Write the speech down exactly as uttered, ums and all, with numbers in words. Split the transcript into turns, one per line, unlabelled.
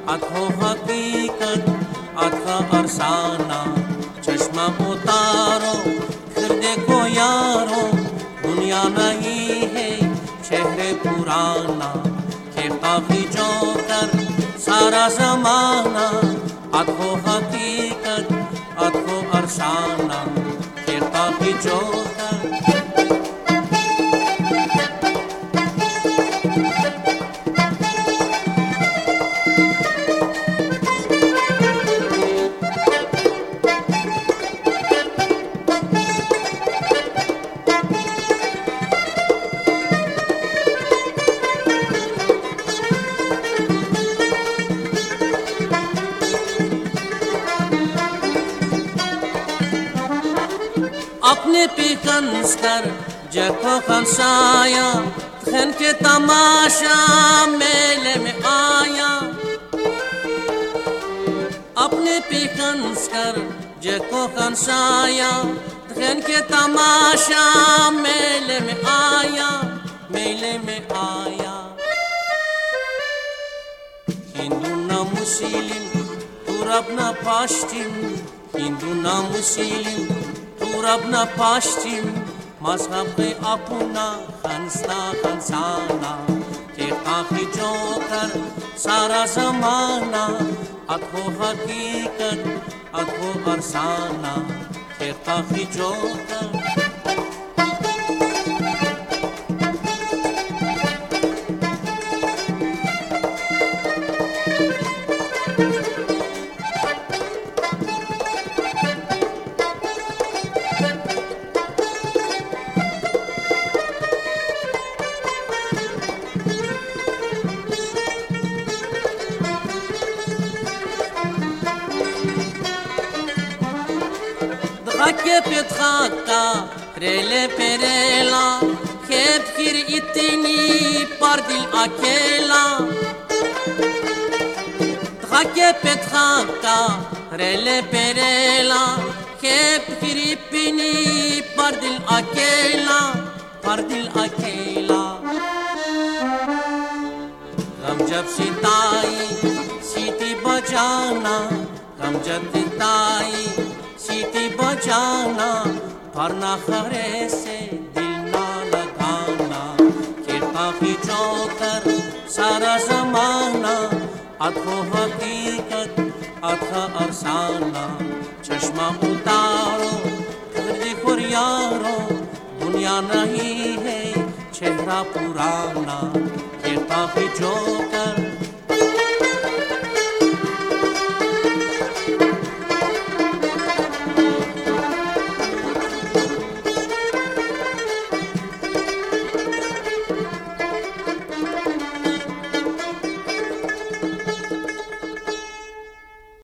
अथो हकीकत अथा अरसाना। चश्मा उतारो फिर देखो यारो, दुनिया नहीं है शहर पुराना। के काफी जोकर सारा जमाना, अथो हकीकत अथो अरसाना। के काफी जोकर अपने पे कंस कर जखो खनसाया, खन के तमाशा मेले में आया। अपने पे कंस कर जखो खनसाया, खन के तमाशा मेले में आया, मेले में आया। हिंदू ना मुस्लिम पूरब ना पश्चिम, हिंदू ना मुस्लिम पूरब ना पश्चिम। मजहब पे अपना खनसा खनसाना। के काफी जोकर सारा जमाना, अथो हकीकत अथो अरसाना। के काफी जोकर के पिथाका रेले पेरेला, खेत फिर इतनी पर दिल अकेला। के पिथाका रेले पेरेला, खेत फिर इतनी पर दिल अकेला, पर दिल अकेला। गम जब सिताई सीटी बजाना, गम जब सिताई सीटी बजाना। भरना खरे से दिल ना लगाना। के काफी जोकर सारा जमाना, अथो हकीकत अथा अरसाना। चश्मा उतारो फिर देखो यारो, दुनिया नहीं है चेहरा पुराना। के काफी जोकर